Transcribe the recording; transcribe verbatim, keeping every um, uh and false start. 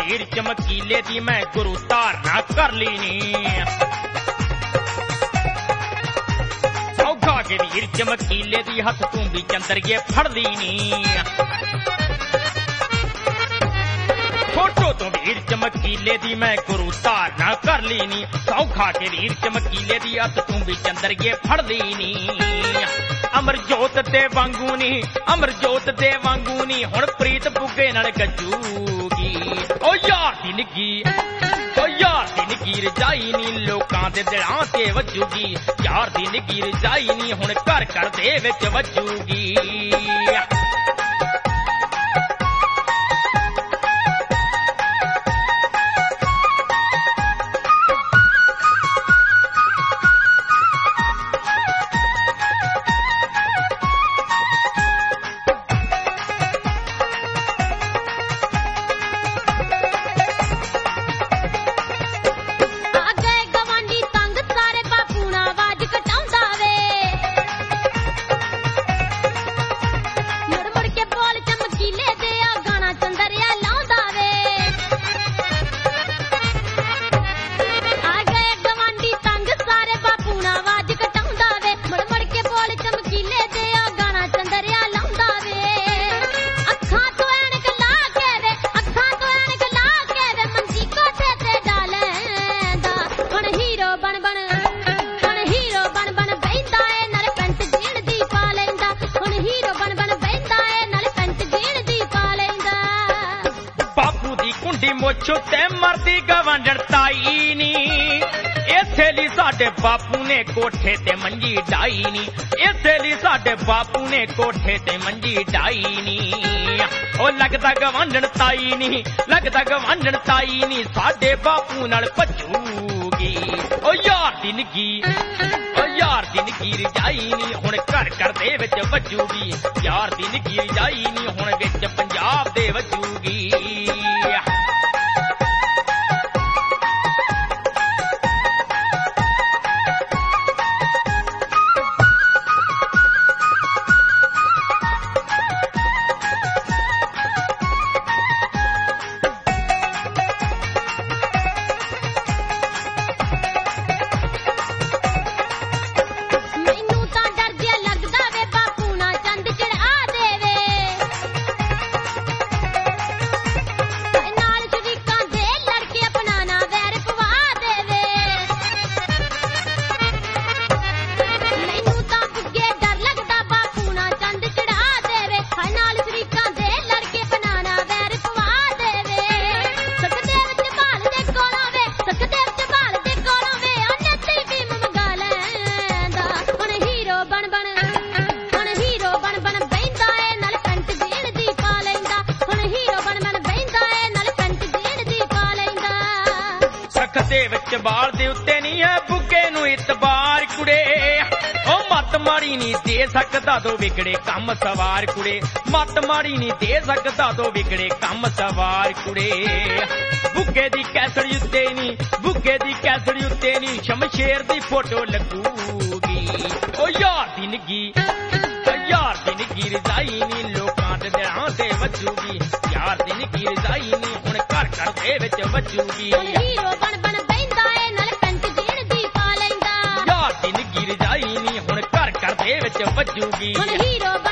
ਵੀਰ ਚਮਕੀਲੇ ਦੀ ਮੈਂ ਗੁਰੂ ਧਾਰਨਾ ਕਰ ਲਈ ਨੀ ਸੌਖਾ ਕੇ ਵੀਰ ਚਮਕੀਲੇ ਦੀ ਹੱਥ ਤੂੰ ਵੀ ਚੰਦਰਗੇ ਫੜਦੀ ਨੀ ਫੋਟੋ ਤੋਂ ਵੀਰ ਚਮਕੀਲੇ ਦੀ ਮੈਂ ਗੁਰੂ ਧਾਰਨਾ ਕਰ ਲਈ ਨੀ ਸੌਖਾ ਕੇ ਵੀਰ ਚਮਕੀਲੇ ਦੀ ਹੱਥ ਤੂੰ ਵੀ ਚੰਦਰਗੇ ਫੜਦੀ ਨੀ ਅਮਰਜੋਤ ਦੇ ਵਾਂਗੂ ਨੀ ਅਮਰਜੋਤ ਦੇ ਵਾਂਗੂ ਨੀ ਹੁਣ ਪ੍ਰੀਤ ਬੁੱਗੇ ਨਾਲ ਗੱਜੂਗੀ ਓ ਯਾਰ ਦੀ ਨਿੱਗੀ ਓ ਯਾਰ ਦੀ ਨਿੱਗੀ ਰਜਾਈ ਨੀ ਲੋਕਾਂ ਦੇ ਦਿਲਾਂ ਤੇ ਵੱਜੂਗੀ ਯਾਰ ਦੀ ਨਿੱਗੀ ਰਜਾਈ ਨੀ ਹੁਣ ਘਰ ਘਰ ਦੇ ਵਿੱਚ ਵੱਜੂਗੀ ਮੁੱਛ ਤੇ ਮਰਦੀ ਗਵਾਂਢਣ ਤਾਈ ਨੀ ਇਸੇ ਲਈ ਸਾਡੇ ਬਾਪੂ ਨੇ ਕੋਠੇ ਤੇ ਮੰਜੀ ਢਾਈ ਨੀ ਇਸੇ ਲਈ ਸਾਡੇ ਬਾਪੂ ਨੇ ਕੋਠੇ ਤੇ ਮੰਜੀ ਢਾਈ ਨੀ ਉਹ ਲੱਗਦਾ ਗਵਾਂਢਣ ਤਾਈ ਨੀ ਲੱਗਦਾ ਗਵਾਂਢਣ ਤਾਈ ਨੀ ਸਾਡੇ ਬਾਪੂ ਨਾਲ ਭੱਜੂਗੀ ਉਹ ਯਾਰ ਦੀ ਨਿੱਗੀ ਉਹ ਯਾਰ ਦੀ ਨਿੱਗੀ ਰਜਾਈ ਨੀ ਹੁਣ ਘਰ ਘਰ ਦੇ ਵਿੱਚ ਵੱਜੂਗੀ ਯਾਰ ਦੀ ਨਿੱਗੀ ਰਜਾਈ ਨੀ ਹੁਣ ਵਿੱਚ ਪੰਜਾਬ ਦੇ ਵੱਜੂਗੀ ਦੇ ਵਿੱਚ ਬਾਲ ਦੇ ਉੱਤੇ ਨਹੀਂ ਹੈ ਬੁੱਗੇ ਨੂੰ ਇਤਬਾਰ ਕੁੜੇ ਉਹ ਮੱਤ ਮਾਰੀ ਨਹੀਂ ਦੇ ਸਕਦਾ ਦੋ ਵਿਗੜੇ ਕੰਮ ਸਵਾਰ ਕੁੜੇ ਮੱਤ ਮਾਰੀ ਨਹੀਂ ਦੇ ਸਕਦਾ ਦੋ ਵਿਗੜੇ ਕੰਮ ਸਵਾਰ ਕੁੜੇ ਬੁੱਗੇ ਦੀ ਕੈਸੜੀ ਉੱਤੇ ਨਹੀਂ ਬੁੱਗੇ ਦੀ ਕੈਸੜੀ ਉੱਤੇ ਨਹੀਂ ਸ਼ਮਸ਼ੇਰ ਦੀ ਫੋਟੋ ਲੱਗੂਗੀ ਉਹ ਯਾਰ ਦੀ ਨਿੱਗੀ ਉਹ ਯਾਰ ਦੀ ਨਿੱਗੀ ਰਜਾਈ ਨਹੀਂ ਲੋਕਾਂ ਦੇ ਦਿਲਾਂ ਤੇ ਵੱਜੂਗੀ ਯਾਰ ਦੀ ਨਿੱਗੀ ਰਜਾਈ ਨਹੀਂ ਹੁਣ ਘਰ ਘਰ ਦੇ ਵਿੱਚ ਵੱਜੂਗੀ ਹੀਰੋ ਬਣ ਬਣ ਬੈਂਦਾ ਏ ਨਾਲ ਪੈਂਟ ਜੀਣ ਦੀ ਪਾ ਲੈਂਦਾ ਯਾਰ ਦੀ ਨਿੱਗੀ ਰਜਾਈ ਨਹੀਂ ਹੁਣ ਘਰ ਘਰ ਦੇ ਵਿੱਚ ਵੱਜੂਗੀ ਹੁਣ ਹੀਰੋ